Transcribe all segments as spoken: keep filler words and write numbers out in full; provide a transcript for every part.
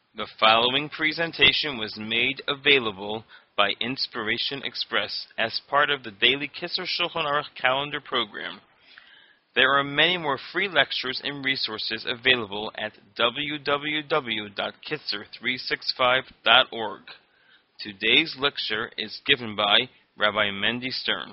The following presentation was made available by Inspiration Express as part of the daily Kisser Shulchan Aruch calendar program. There are many more free lectures and resources available at w w w dot kitzer three sixty-five dot org. Today's lecture is given by Rabbi Mendy Stern.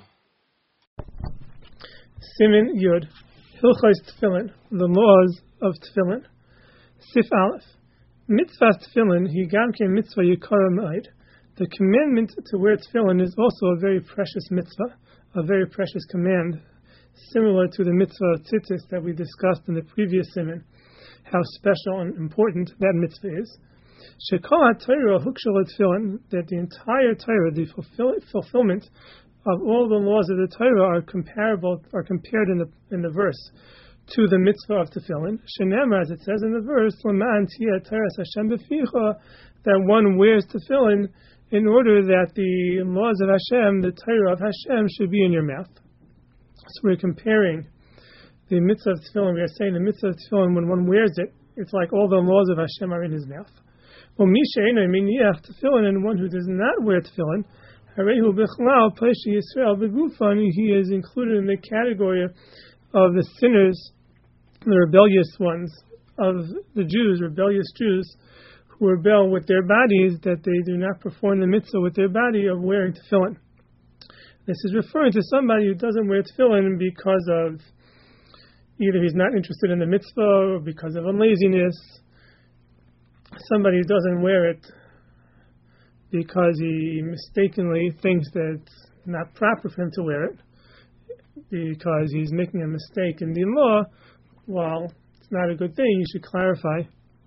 Siman Yud, Hilchos Tefillin, the laws of Tefillin. Sif Aleph, Mitzvah Tefillin, Higamke Mitzvah Yikara Ma'id. The commandment to wear Tefillin is also a very precious mitzvah, a very precious command, similar to the mitzvah of tzitzis that we discussed in the previous siman, how special and important that mitzvah is. Shekol HaTorah Hukshel Tefillin, that the entire Torah, the fulfill, fulfillment of all the laws of the Torah are comparable, are compared in the in the verse to the mitzvah of Tefillin. Shenema, as it says in the verse, L'ma'an tiyeh Toras Hashem b'ficha, that one wears Tefillin in order that the laws of Hashem, the Torah of Hashem, should be in your mouth. So we're comparing the mitzvah of Tefillin. We are saying the mitzvah of Tefillin, when one wears it, it's like all the laws of Hashem are in his mouth. Well, Misha Miniach Tefillin, and one who does not wear Tefillin, Harehu Bichlal Paishi Yisrael Begufan, he is included in the category of the sinners, the rebellious ones of the Jews, rebellious Jews, who rebel with their bodies, that they do not perform the mitzvah with their body of wearing Tefillin. This is referring to somebody who doesn't wear Tefillin because of either he's not interested in the mitzvah or because of laziness. Somebody who doesn't wear it because he mistakenly thinks that it's not proper for him to wear it, because he's making a mistake in the law. Well, it's not a good thing. You should clarify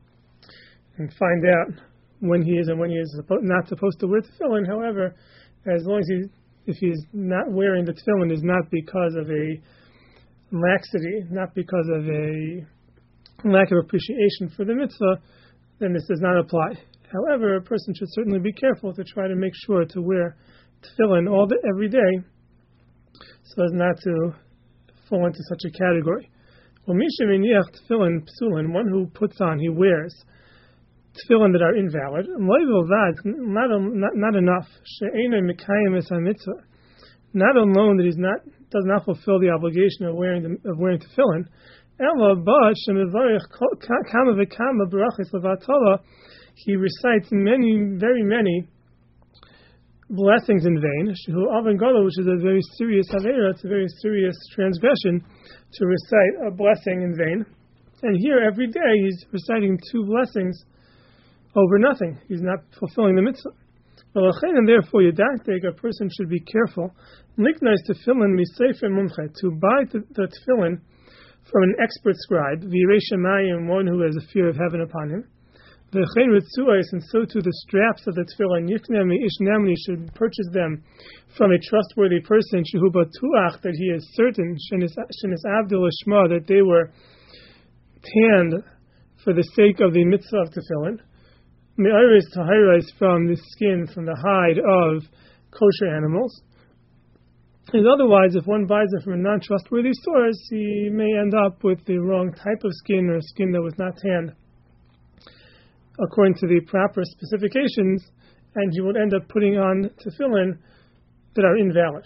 and find out when he is and when he is suppo- not supposed to wear tefillin. However, as long as he, if he's not wearing the tefillin, is not because of a laxity, not because of a lack of appreciation for the mitzvah, then this does not apply. However, a person should certainly be careful to try to make sure to wear tefillin all the, every day, so as not to fall into such a category. Well, Misha Miniach Tefillin Psulin, one who puts on, he wears tefillin that are invalid. Not, not, not enough. She'ena Mikayim es mitzvah. Not alone that he's not does not fulfill the obligation of wearing the, of wearing tefillin. Ela but shemivarich kama v'kama barachos levatala. He recites many, very many blessings in vain, which is a very serious avera, it's a very serious transgression to recite a blessing in vain. And here, every day, he's reciting two blessings over nothing. He's not fulfilling the mitzvah. And therefore, yadaktek, a person should be careful, liknais tefillin miseifer mumche, to buy the, the tefillin from an expert scribe, v'yirei shamayim, one who has a fear of heaven upon him. The and so too the straps of the tefillin, yiknemi ishnamni, should purchase them from a trustworthy person, shehu batuach, that he is certain, shenis avdil shma, that they were tanned for the sake of the mitzvah of tefillin. Me'aris tahirais, from the skin, from the hide of kosher animals. And otherwise, if one buys it from a non-trustworthy source, he may end up with the wrong type of skin, or skin that was not tanned according to the proper specifications, and he would end up putting on tefillin that are invalid.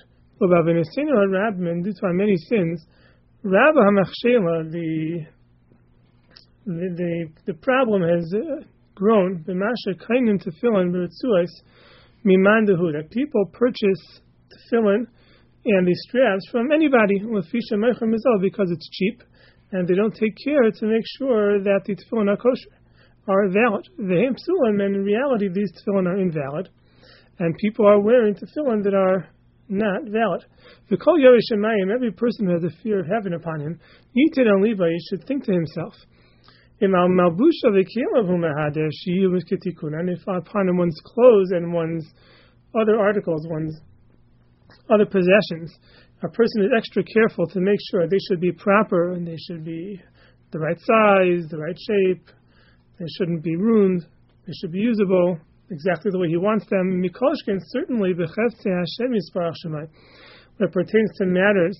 Due to our many sins, the the the, the problem has uh, grown. That people purchase tefillin and these straps from anybody because it's cheap, and they don't take care to make sure that the tefillin are kosher, are valid. The psulim, and in reality these tefillin are invalid, and people are wearing tefillin that are not valid. The kol yarei shamayim, every person who has a fear of heaven upon him, yitin al liba, he should think to himself, im al malbusha v'kilav hu mehader shiyu v'ketikun, and if upon one's clothes and one's other articles, one's other possessions, a person is extra careful to make sure they should be proper, and they should be the right size, the right shape. They shouldn't be ruined. They should be usable exactly the way he wants them. Mikoshkin, certainly, b'cheftzei Hashem yisparach shemai, when it pertains to matters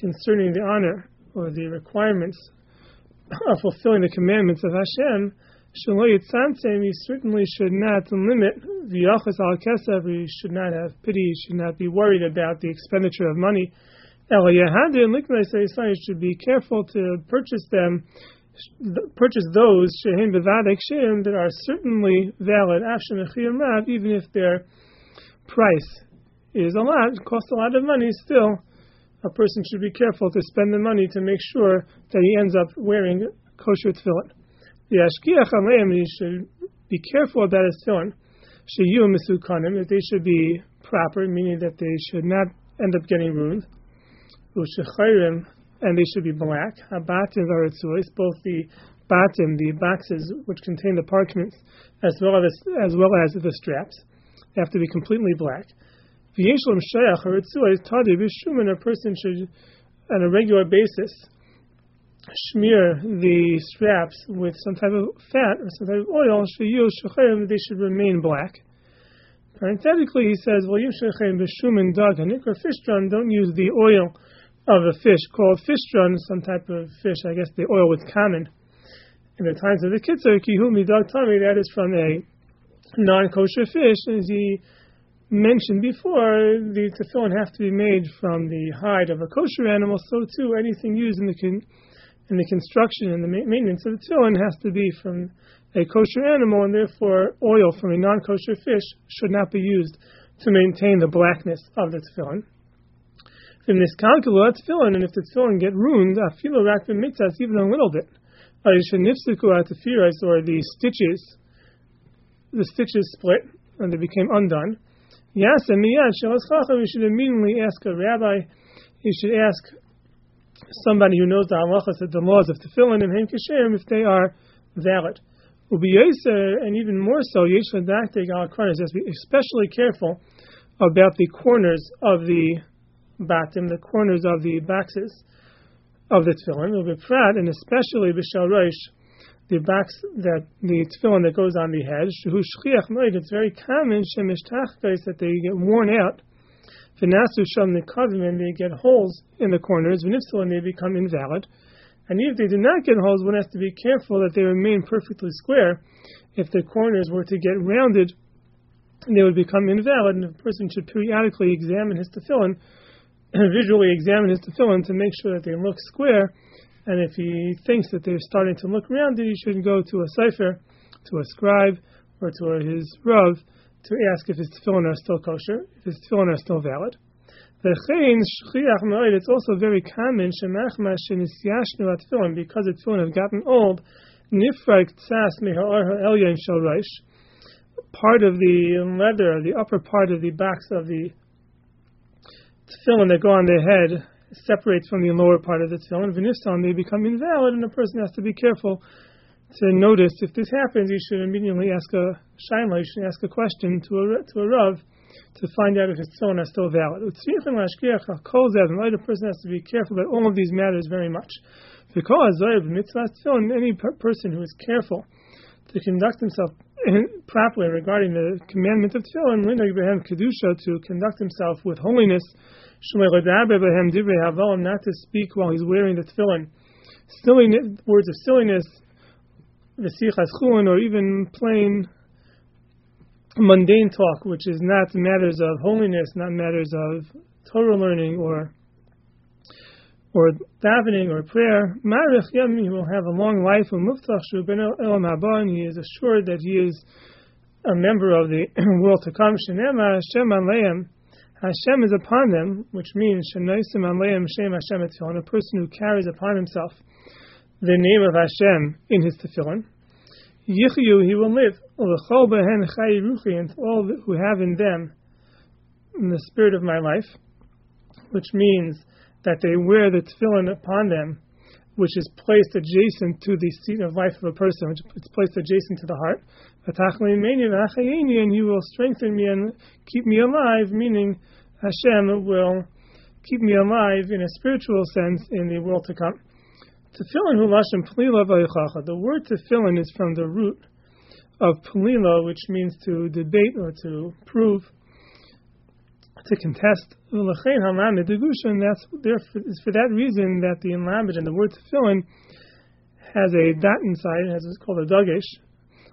concerning the honor or the requirements of fulfilling the commandments of Hashem, Shelo Yitzamtzem, he certainly should not limit the Yachas al Kesef, he should not have pity, he should not be worried about the expenditure of money. El Yehadir and Liknai Sayisai should be careful to purchase them, purchase those Shehin Bevadek Sheim that are certainly valid, Afshem Echiyam Rav, even if their price is a lot, costs a lot of money, still a person should be careful to spend the money to make sure that he ends up wearing kosher tefillin. The Ashkiach Aleim, he should be careful about his tefillin. Sheyu Misukanim, that they should be proper, meaning that they should not end up getting ruined. Ushechayrim, and they should be black. Habatim varetzuos, both the batim, the boxes which contain the parchments, as well as as well as the straps, have to be completely black. V'yeshlam shayach haretzuos tadi b'shumin, a person should, on a regular basis, smear the straps with some type of fat or some type of oil. Sheyu shechayrim, they should remain black. Parenthetically, he says, "Well, yim shechayrim b'shumin dag hanikra fishron." Don't use the oil of a fish called fishron, some type of fish. I guess the oil was common in the times of the Kitzur. Kihumi dog tami, that is from a non-kosher fish. As he mentioned before, the tefillin have to be made from the hide of a kosher animal. So too, anything used in the con- in the construction and the ma- maintenance of the tefillin has to be from a kosher animal, and therefore oil from a non-kosher fish should not be used to maintain the blackness of the tefillin. In this calculated tefillin, and if the tefillin get ruined, afilu rak b'mitzas, even a little bit, or the stitches, the stitches split and they became undone. Yasa miyad shelas chacham, you should immediately ask a rabbi. You should ask somebody who knows the halachas, the laws of tefillin and hem kashem, if they are valid. Ubiyoser, and even more so, yesh ladaktek al korners, has to be especially careful about the corners of the batim, the corners of the boxes of the tefillin, ubiprat, and especially b'shal rosh, the box that the tefillin that goes on the head. Shehu shchiach moed, it's very common shemishtachkos, that they get worn out. V'nasu sham nekavim, and they get holes in the corners. V'nifsal, and they become invalid. And if they do not get holes, one has to be careful that they remain perfectly square. If the corners were to get rounded, they would become invalid, and a person should periodically examine his tefillin, visually examine his tefillin to make sure that they look square. And if he thinks that they're starting to look rounded, he should go to a sefer, to a scribe, or to his rav to ask if his tefillin are still kosher, if his tefillin are still valid. It's also very common because the tefillin have gotten old. Part of the leather, the upper part of the box of the tefillin that go on their head separates from the lower part of the tefillin. V'nifsal, they become invalid, and a person has to be careful to notice. If this happens, you should immediately ask a shaila, you should ask a question to a to a rav to find out if his tefillin are still valid. A person has to be careful about all of these matters very much. Because any person who is careful to conduct himself properly regarding the commandment of tefillin, to conduct himself with holiness, not to speak while he's wearing the tefillin, silly words of silliness, or even plain mundane talk, which is not matters of holiness, not matters of Torah learning or or davening or prayer. He will have a long life. And he is assured that he is a member of the world to come. Hashem is upon them, which means a person who carries upon himself the name of Hashem in his tefillin. Yichyu, he will live. And all who have in them in the spirit of my life, which means that they wear the tefillin upon them, which is placed adjacent to the seat of life of a person, which is placed adjacent to the heart. And he will strengthen me and keep me alive, meaning Hashem will keep me alive in a spiritual sense in the world to come. Tefillin hu lashon pelila v'yichacha. The word tefillin is from the root of pelila, which means to debate or to prove, to contest. And that's there is for that reason that the enlamed and the word tefillin has a dot inside. It has what's called a dagesh,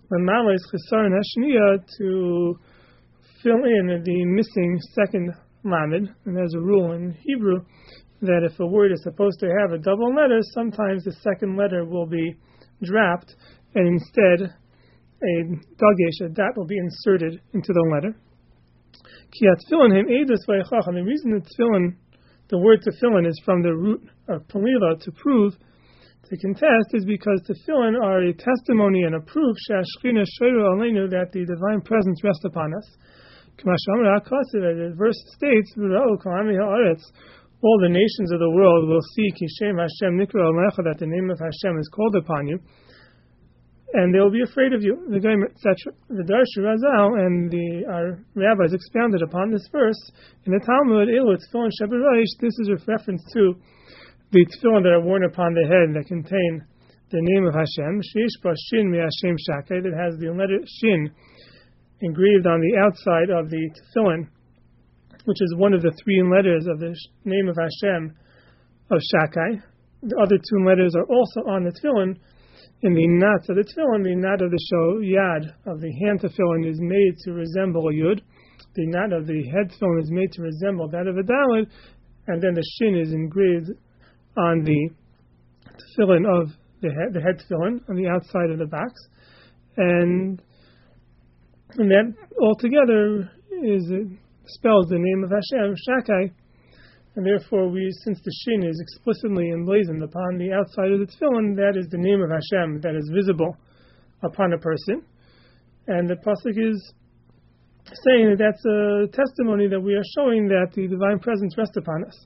L'malis chesaron hashniya, to fill in the missing second lamed. And there's a rule in Hebrew that if a word is supposed to have a double letter, sometimes the second letter will be dropped, and instead a dagesh, a dot, will be inserted into the letter. Ki tefillin hem edus vaychach. And the reason that tefillin, the word tefillin, is from the root of palila, to prove, to contest, is because tefillin are a testimony and a proof she'ashchina shoyru aleinu, that the divine presence rests upon us. K'ma she'amar ha'kasiv, as the verse states, v'ra'u kol ami ha'aretz, all the nations of the world will see Kishem Hashem Nikra Alecha, that the name of Hashem is called upon you, and they will be afraid of you. The Gaim, et cetera. The Darshu Razal and the our rabbis expounded upon this verse in the Talmud. Elu Tefillin Shebereish. This is a reference to the tefillin that are worn upon the head that contain the name of Hashem. Sheish Ba Shin Mi Hashem Shakai, that has the letter Shin engraved on the outside of the tefillin, which is one of the three letters of the name of Hashem of Shakai. The other two letters are also on the tefillin. In the knot of the tefillin, the knot of the show yad of the hand tefillin is made to resemble a yud. The knot of the head tefillin is made to resemble that of a daled, and then the shin is engraved on the tefillin of the head, the head tefillin on the outside of the box, and and that altogether is it spells the name of Hashem Shakai. And therefore, we, since the shin is explicitly emblazoned upon the outside of the tefillin, that is the name of Hashem that is visible upon a person. And the pasuk is saying that that's a testimony that we are showing that the divine presence rests upon us.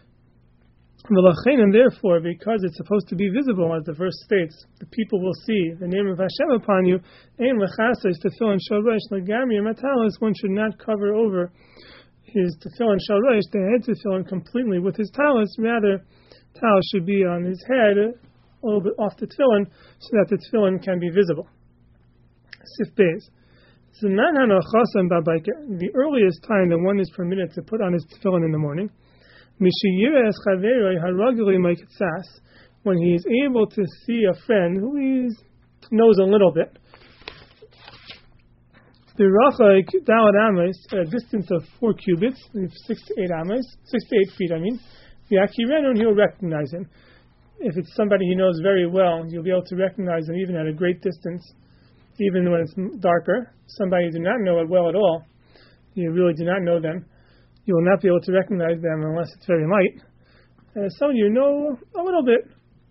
And therefore, because it's supposed to be visible, as the verse states, the people will see the name of Hashem upon you. One should not cover over his tefillin shalrosh, the head tefillin, completely with his talus. Rather, talus should be on his head, a little bit off the tefillin, so that the tefillin can be visible. Sif Beis. The earliest time that one is permitted to put on his tefillin in the morning, when he is able to see a friend who he knows a little bit. The Rachak Dalad Amos, at a distance of four cubits, six to eight amos, six to eight feet, I mean, the Akirenun, he'll recognize him. If it's somebody he knows very well, you'll be able to recognize him even at a great distance, even when it's darker. Somebody you do not know it well at all, you really do not know them, you will not be able to recognize them unless it's very light. And some of you know a little bit.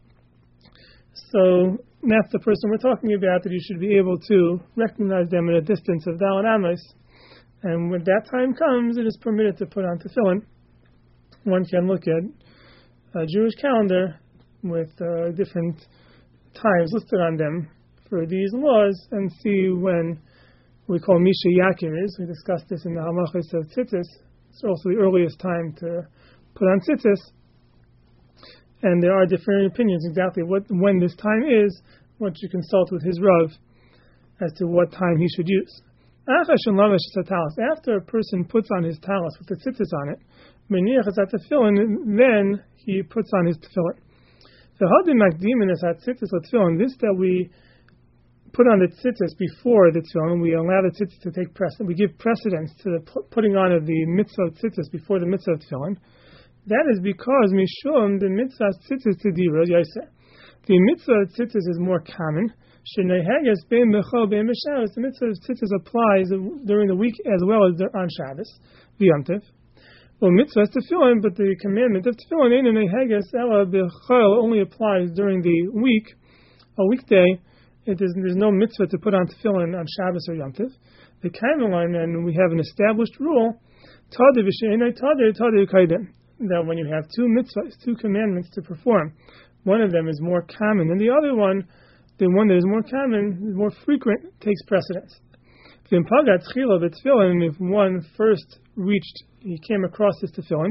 So that's the person we're talking about, that you should be able to recognize them at a distance of Dalad Amos. And when that time comes, it is permitted to put on tefillin. One can look at a Jewish calendar with uh, different times listed on them for these laws and see when we call Misha Yakir is. We discussed this in the Halachos of Tzitzis. It's also the earliest time to put on Tzitzis. And there are different opinions exactly what when this time is. Once you consult with his Rav as to what time he should use. After a person puts on his talis with the tzitzis on it, then he puts on his tefillin. This that we put on the tzitzis before the tefillin, we allow the tzitzis to take precedence. We give precedence to the putting on of the mitzvah of tzitzis before the mitzvah of tefillin. That is because mishum the mitzvah tzitzis tedira yoseh. The mitzvah of tzitzis is more common. The mitzvah of tzitzis applies during the week as well as on Shabbos, the Yom Tov. Well, mitzvah is tefillin, but the commandment of tefillin only applies during the week, a weekday. It is, there's no mitzvah to put on tefillin on Shabbos or Yom Tov. The Kaimeline, and we have an established rule, that when you have two mitzvahs, two commandments to perform, one of them is more common, and the other one, the one that is more common, more frequent, takes precedence. If one first reached, he came across his tefillin,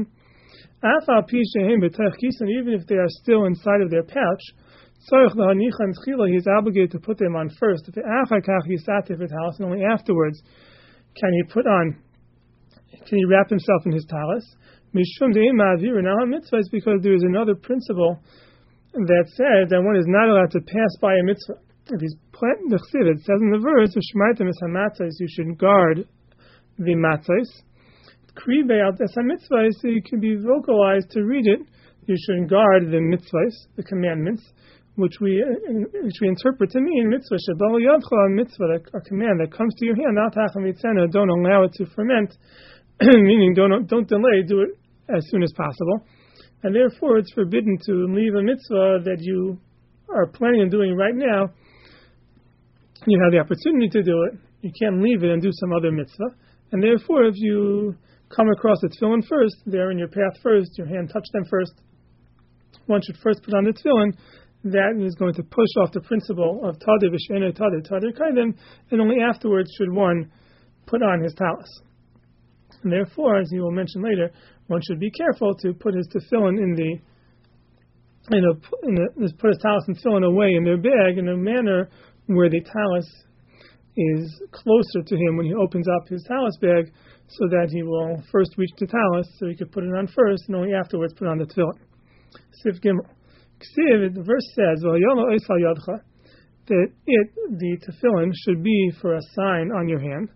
even if they are still inside of their pouch, he is obligated to put them on first. And only afterwards can he put on, can he wrap himself in his talis. Mitzvah is because there is another principle that says that one is not allowed to pass by a mitzvah. if he's planting the chsiv, it says in the verse, "Shmartem es hamatzos," you should guard the matzos. Kribe al des hamitzvos, so you can be vocalized to read it. You should guard the mitzvahs, the commandments, which we which we interpret to mean mitzvah shabal yadcha, a mitzvah, a command that comes to your hand. Not hachamitzena, don't allow it to ferment, meaning don't don't delay, do it as soon as possible. And therefore, it's forbidden to leave a mitzvah that you are planning on doing right now. You have the opportunity to do it. You can't leave it and do some other mitzvah. And therefore, if you come across the tefillin first, they're in your path first, your hand touched them first, one should first put on the tefillin. That is going to push off the principle of tadir v'she'eino tadir, tadir kaidim, and only afterwards should one put on his talis. And therefore, as he will mention later, one should be careful to put his tefillin in the, in a, in a, put his talis and tefillin away in their bag in a manner where the talis is closer to him when he opens up his talis bag, so that he will first reach the talis, so he could put it on first, and only afterwards put on the tefillin. Sif Gimel. Ksiv, the verse says, that it, the tefillin, should be for a sign on your hand.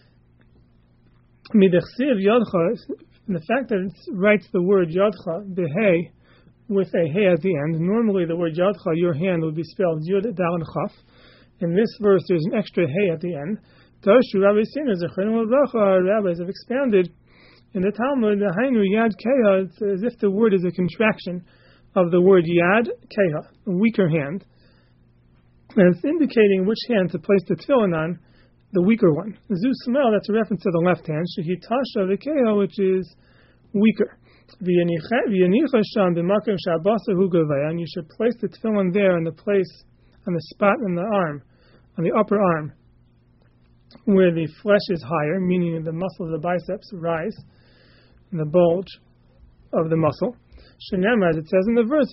Midechsiv yadcha, the fact that it writes the word yadcha, behei, with a hey at the end. Normally the word yadcha, your hand, would be spelled yud dal and chaf. In this verse, there's an extra hey at the end. Darshu Rabbi Sinner, Zechron Bracha, rabbis have expounded in the Talmud, the Hainu Yad Keha, it's as if the word is a contraction of the word Yad Keha, a weaker hand. And it's indicating which hand to place the tefillin on, the weaker one. Zu Smel, that's a reference to the left hand. Shehi Tasha V'Keha, which is weaker. V'yanicha Sham B'Makom Shabasa Hu Gavaya, and you should place the tefillin there in the place, on the spot on the arm, on the upper arm, where the flesh is higher, meaning the muscle of the biceps rise, and the bulge of the muscle. Shenema, as it says in the verse,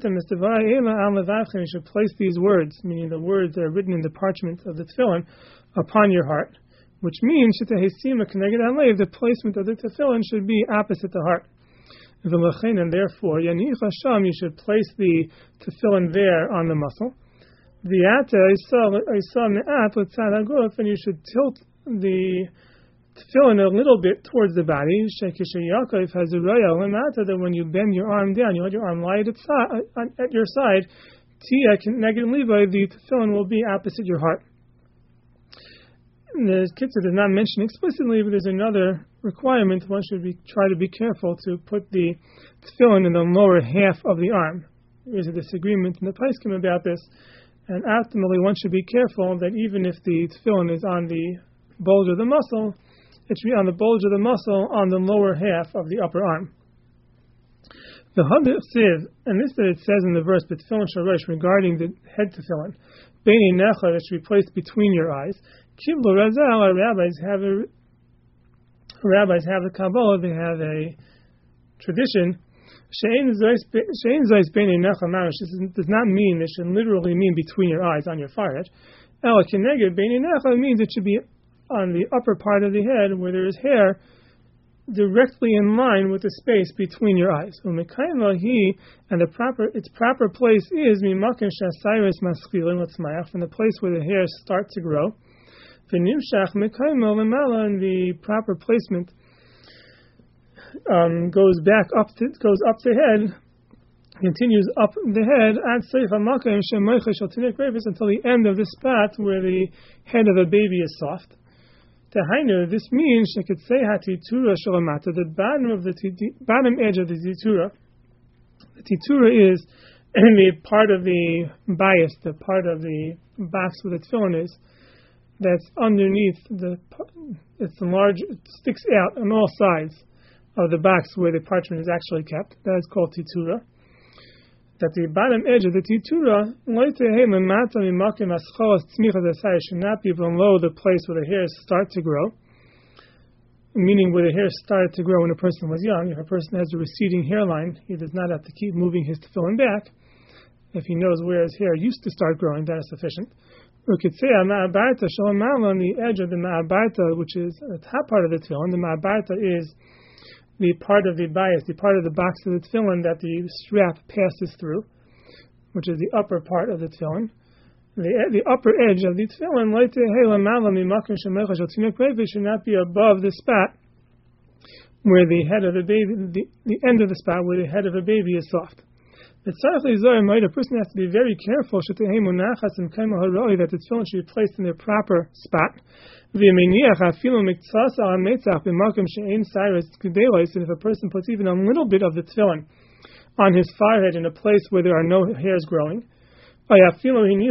you should place these words, meaning the words that are written in the parchment of the tefillin, upon your heart, which means the placement of the tefillin should be opposite the heart. And therefore, you should place the tefillin there on the muscle. And you should tilt the tefillin a little bit towards the body. Yaakov has a royal that when you bend your arm down, you let your arm lie at your side. The tefillin will be opposite your heart. The Kitzur does not mention explicitly, but there's another requirement. One should be try to be careful to put the tefillin in the lower half of the arm. There is a disagreement in the Paiskim about this, and ultimately one should be careful that even if the tefillin is on the bulge of the muscle, it should be on the bulge of the muscle on the lower half of the upper arm. The Hadith Siv, and this that it says in the verse, but tefillin shalosh, regarding the head tefillin, beini necha, that should be placed between your eyes. Kiblu Razal, our rabbis have a rabbis have a Kabbalah, they have a tradition. Shein zayis beini necha mamish. This does not mean it should literally mean between your eyes, on your forehead. El kineged beini necha means it should be on the upper part of the head where there is hair directly in line with the space between your eyes. And the proper its proper place is mimakim shasayres maschilin l'tzmayach, from the place where the hairs start to grow. V'nimshach mekaymo lemala, and the proper placement um, goes back up to goes up the head, continues up the head at seif hamakim shemoicha shel tinek revis, until the end of the spot where the head of a baby is soft. Tehainu, this means she could say hatitura shalamata, the bottom of the t- bottom edge of the titura. The titura is in the part of the bias, the part of the box where the tefillin is, that's underneath the. It's large. It sticks out on all sides of the box where the parchment is actually kept. That is called titura. That the bottom edge of the titura should not be below the place where the hairs start to grow, meaning where the hairs started to grow when a person was young. If a person has a receding hairline, he does not have to keep moving his tefillin back. If he knows where his hair used to start growing, that is sufficient. We could say on the edge of the ma'abarta, which is the top part of the tefillin. The ma'abarta is the part of the bias, the part of the box of the tefillin that the strap passes through, which is the upper part of the tefillin. the the upper edge of the tefillin should not be above the spot where the head of the baby, the, the end of the spot where the head of a baby is soft. A person has to be very careful that the tefillin should be placed in their proper spot. And if a person puts even a little bit of the tefillin on his forehead in a place where there are no hairs growing, or even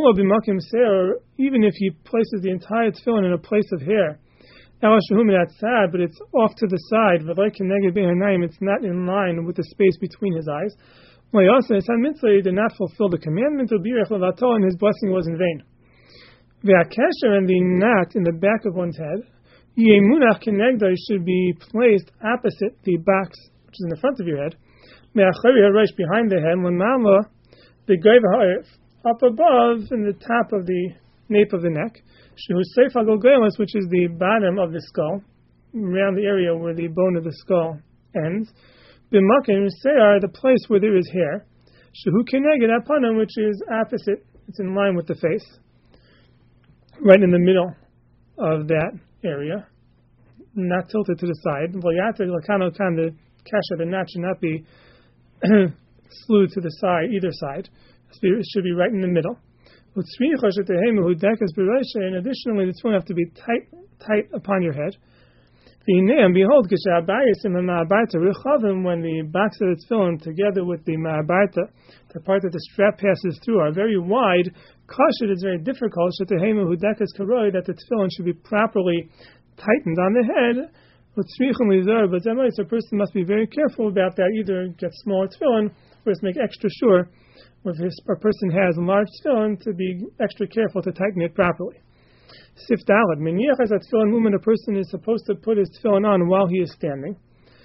if he places the entire tefillin in a place of hair, but it's off to the side, it's not in line with the space between his eyes, he did not fulfill the commandment, and his blessing was in vain. And the knot in the back of one's head should be placed opposite the box, which is in the front of your head, behind the head, the up above in the top of the nape of the neck, which is the bottom of the skull, around the area where the bone of the skull ends. The place where there is hair, which is opposite, it's in line with the face, right in the middle of that area, not tilted to the side. The kasha, the knot should not be slewed to the side, either side. It should be right in the middle. And additionally, the tefillin have to be tight, tight upon your head. And behold, when the box of the tefillin, together with the ma'abarta, the part that the strap passes through, are very wide, kasha, it's very difficult that the tefillin should be properly tightened on the head. But a person must be very careful about that. Either get smaller tefillin, or just make extra sure, or if a person has large tefillin, to be extra careful to tighten it properly. Sif Dalad, Meniach as a tefillin movement, a person is supposed to put his tefillin on while he is standing.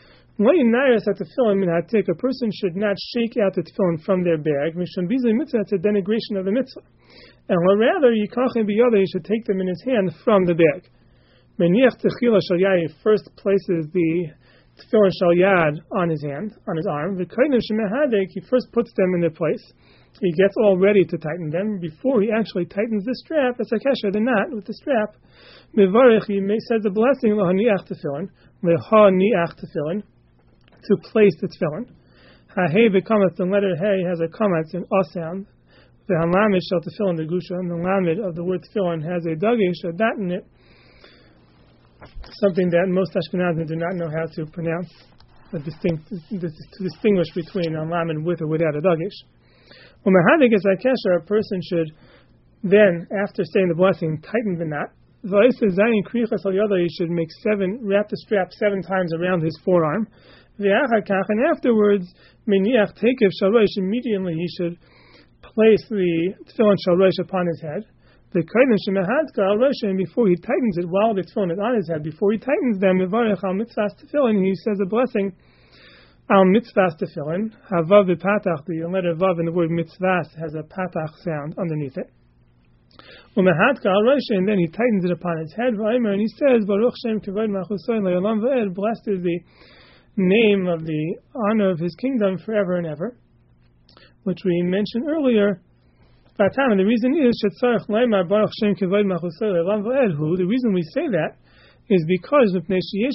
A person should not shake out the tefillin from their bag. It's a denigration of the mitzvah. And rather, he should take them in his hand from the bag. Meniach techila shal yad, he first places the tefillin shal yad on his hand, on his arm. The kodesh shemehadek, he first puts them in their place. He gets all ready to tighten them before he actually tightens the strap. That's a kesher, the knot with the strap. Mevarich, he says the blessing lahaniach tefillin, lehaniach tefillin, to place the tefillin. Ha-hey v'kamat, the letter hey has a kamat, an o sound. The halamed shall tefillin the gusha, and the lamed of the word tefillin has a dagesh, a dot in it. Something that most Ashkenazim do not know how to pronounce, a distinct, to distinguish between a lamed with or without a dagesh. A person should then, after saying the blessing, tighten the knot. He should make seven, wrap the strap seven times around his forearm. And afterwards, immediately he should place the tefillin shalrosh upon his head. The and before he tightens it, while the tefillin is on his head, before he tightens them, he says a blessing. Al mitzvahs tefillin, havav v'patach, the letter vav in the word mitzvahs has a patach sound underneath it. Umehatka al rosh, and then he tightens it upon his head. And he says, Baruch Shem kavod malchusoy le'olam v'ed, blessed is the name of the honor of his kingdom forever and ever, which we mentioned earlier. And the reason is shetzarich le'mar Baruch Shem kavod malchusoy le'olam v'ed. Who the reason we say that is because there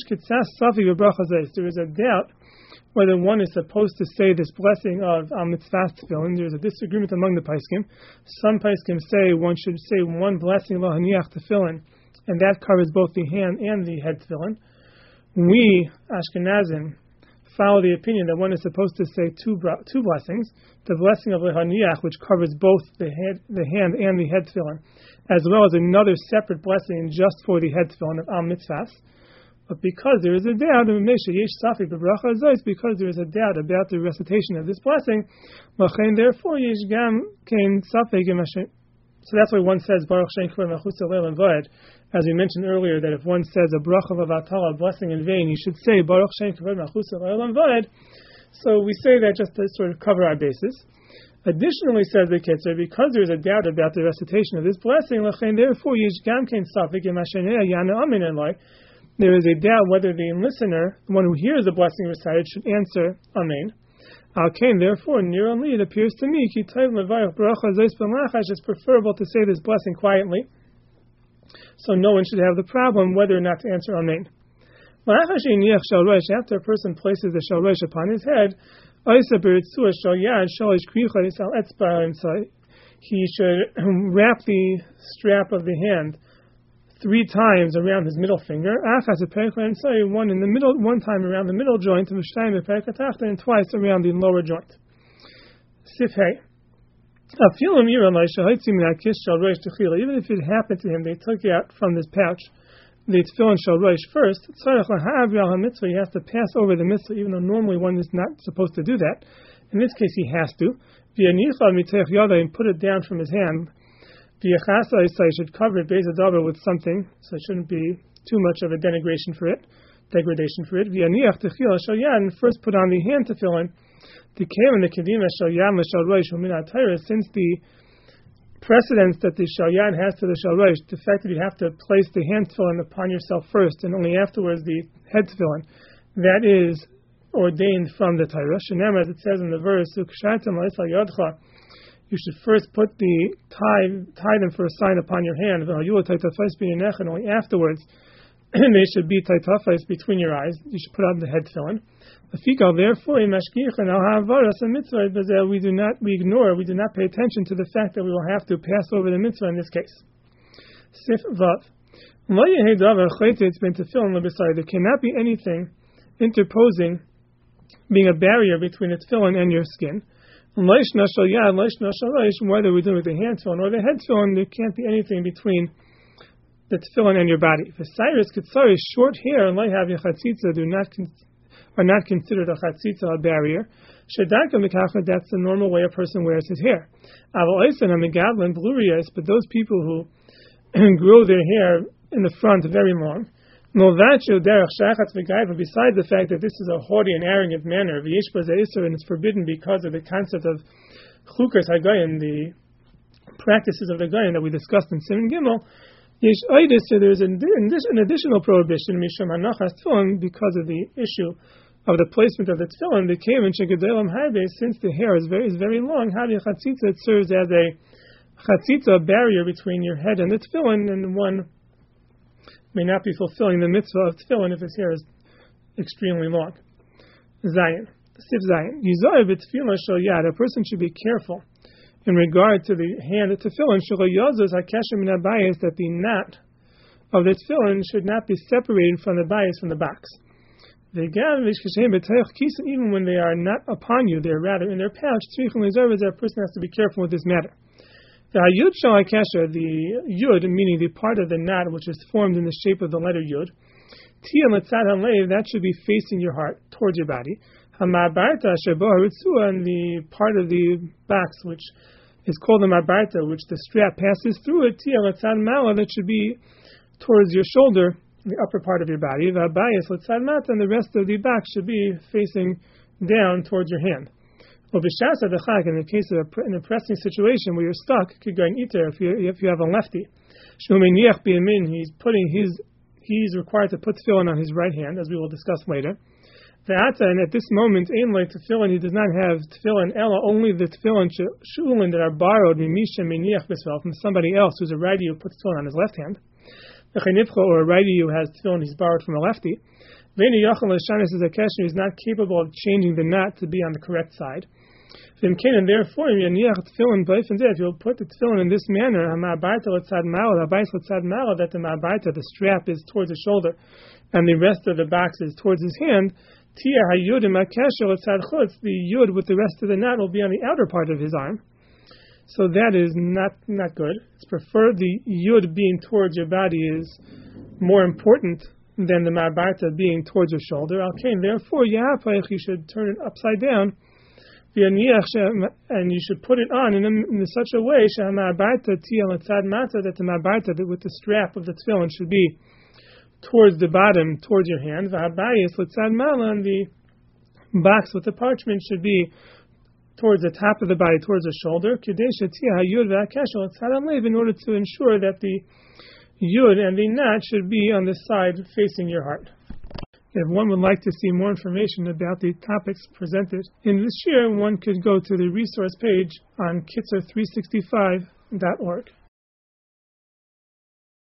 is a doubt whether one is supposed to say this blessing of Al Mitzvah Tefillin. There is a disagreement among the Paiskim. Some Paiskim say one should say one blessing Lo Haniach Tefillin, and that covers both the hand and the head Tefillin. We, Ashkenazim, follow the opinion that one is supposed to say two two blessings, the blessing of Lo Haniach, which covers both the head, the hand and the head Tefillin, as well as another separate blessing just for the head Tefillin of Al Mitzvah. But because there is a doubt, because there is a doubt about the recitation of this blessing, therefore, so that's why one says Baruch Shem Kavod Malchuso Le'olam V'ed. As we mentioned earlier, that if one says a bracha of avatala, a blessing in vain, you should say Baruch Shem Kavod Malchuso Le'olam V'ed. So we say that just to sort of cover our bases. Additionally, says the Ketzer, because there is a doubt about the recitation of this blessing, therefore, there is a doubt whether the listener, the one who hears the blessing recited, should answer Amen. Al Kain, therefore, near only it appears to me, it's preferable to say this blessing quietly, so no one should have the problem whether or not to answer Amen. After a person places the shalrosh upon his head, he should wrap the strap of the hand three times around his middle finger, one in the middle, one time around the middle joint, and twice around the lower joint. Sifhei. Even if it happened to him, they took out from this pouch the tefillin shalrosh first. He has to pass over the mitzvah, even though normally one is not supposed to do that. In this case, he has to. And put it down from his hand. He should cover it with something, so it shouldn't be too much of a denigration for it, degradation for it. And first put on the hand tefillin. Since the precedence that the shalyan has to the shalrosh, the fact that you have to place the hand tefillin upon yourself first and only afterwards the head tefillin, that is ordained from the Torah. Shenamar, as it says in the verse, you should first put the tie, tie them for a sign upon your hand, and only afterwards they should be taitafais between your eyes. You should put on the head tefillin. Therefore, we do not, we ignore, we do not pay attention to the fact that we will have to pass over the mitzvah in this case. Sif Vav. There cannot be anything interposing, being a barrier between the tefillin and your skin. Whether we're doing with the hand tefillin or the head tefillin, there can't be anything between the tefillin and your body. If Cyrus Ketsaris, short hair, and have chatzitza, do not con- are not considered a chatzitza, a barrier. That's the normal way a person wears his hair. But those people who grow their hair in the front very long, besides the fact that this is a haughty and arrogant manner, and it's forbidden because of the concept of chukas hagayim, the practices of the Goyim that we discussed in Siman Gimel, so there's an additional prohibition because of the issue of the placement of the tefillin. The came in shegedelam harbe, since the hair is very is very long, harbe chatzitza, it serves as a chatzitza, barrier between your head and the tefillin, and one may not be fulfilling the mitzvah of tefillin if his hair is extremely long. Zayin, sif zayin, yizor b'tefillah shel yad. A person should be careful in regard to the hand of tefillin, shelo yozos hakesher min habayis, that the knot of the tefillin should not be separated from the bayis, from the box. Even when they are not upon you, they are rather in their pouch. A person has to be careful with this matter. The yud shel hakesher, the yud, meaning the part of the knot which is formed in the shape of the letter yud, that should be facing your heart, towards your body. And the part of the box which is called the mabarta, which the strap passes through it, that should be towards your shoulder, the upper part of your body. And the rest of the box should be facing down towards your hand. In the case of a, in a pressing situation where you're stuck, if you, if you have a lefty, he's putting his, he's required to put tefillin on his right hand, as we will discuss later. And at this moment, tefillin, he does not have tefillin, ella, only the tefillin shulin that are borrowed from somebody else who's a righty who puts tefillin on his left hand, or a righty who has tefillin he's borrowed from a lefty. He's not capable of changing the knot to be on the correct side. And therefore, if you'll put the tefillin in this manner, that the ma'abarta, the strap, is towards the shoulder, and the rest of the box is towards his hand, the yud with the rest of the knot will be on the outer part of his arm. So that is not not good. It's preferred the yud being towards your body is more important than the ma'abarta being towards your shoulder. Okay, therefore, you should turn it upside down, and you should put it on in, a, in such a way that the ma'abarta with the strap of the tefillin should be towards the bottom, towards your hand. And the box with the parchment should be towards the top of the body, towards the shoulder, in order to ensure that the yud and the knot should be on the side facing your heart. If one would like to see more information about the topics presented in this year, one could go to the resource page on Kitzur three sixty-five dot org.